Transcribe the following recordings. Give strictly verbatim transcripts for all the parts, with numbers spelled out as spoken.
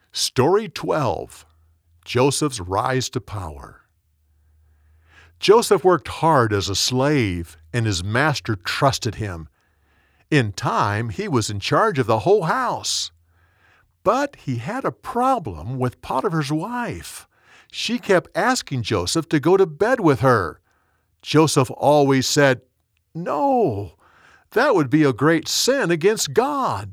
Story twelve. Joseph's Rise to Power. Joseph worked hard as a slave, and his master trusted him. In time, he was in charge of the whole house. But he had a problem with Potiphar's wife. She kept asking Joseph to go to bed with her. Joseph always said, "No, that would be a great sin against God."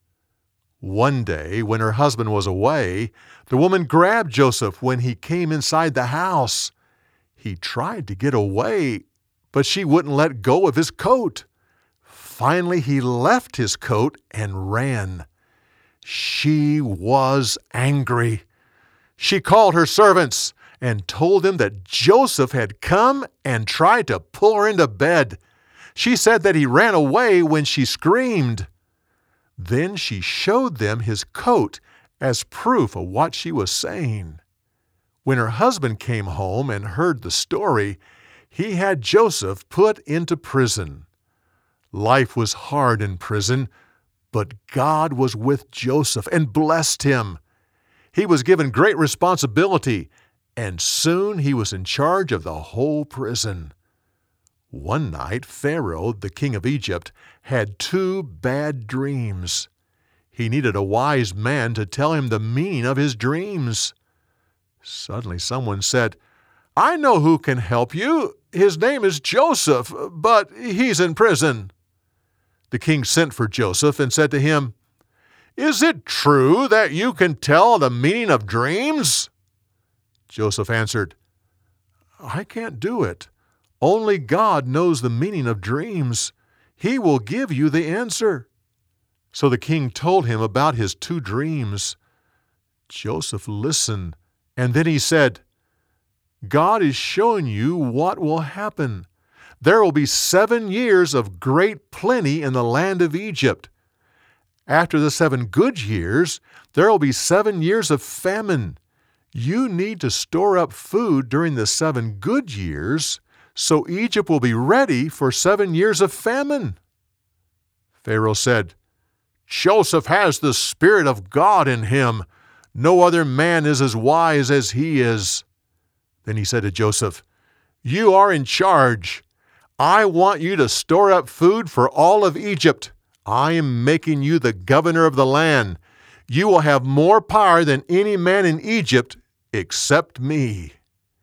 One day, when her husband was away, the woman grabbed Joseph when he came inside the house. He tried to get away, but she wouldn't let go of his coat. Finally, he left his coat and ran. She was angry. She called her servants and told them that Joseph had come and tried to pull her into bed. She said that he ran away when she screamed. Then she showed them his coat as proof of what she was saying. When her husband came home and heard the story, he had Joseph put into prison. Life was hard in prison, but God was with Joseph and blessed him. He was given great responsibility, and soon he was in charge of the whole prison. One night, Pharaoh, the king of Egypt, had two bad dreams. He needed a wise man to tell him the meaning of his dreams. Suddenly someone said, "I know who can help you. His name is Joseph, but he's in prison." The king sent for Joseph and said to him, "Is it true that you can tell the meaning of dreams?" Joseph answered, "I can't do it. Only God knows the meaning of dreams. He will give you the answer." So the king told him about his two dreams. Joseph listened, and then he said, "God is showing you what will happen. There will be seven years of great plenty in the land of Egypt. After the seven good years, there will be seven years of famine. You need to store up food during the seven good years, so Egypt will be ready for seven years of famine." Pharaoh said, "Joseph has the Spirit of God in him. No other man is as wise as he is." Then he said to Joseph, "You are in charge. I want you to store up food for all of Egypt. I am making you the governor of the land. You will have more power than any man in Egypt except me."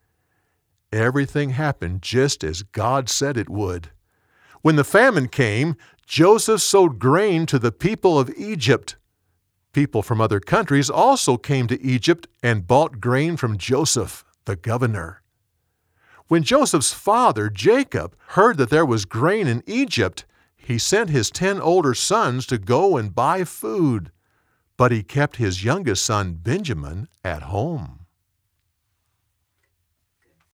Everything happened just as God said it would. When the famine came, Joseph sold grain to the people of Egypt. People from other countries also came to Egypt and bought grain from Joseph, the governor. When Joseph's father, Jacob, heard that there was grain in Egypt, he sent his ten older sons to go and buy food. But he kept his youngest son, Benjamin, at home.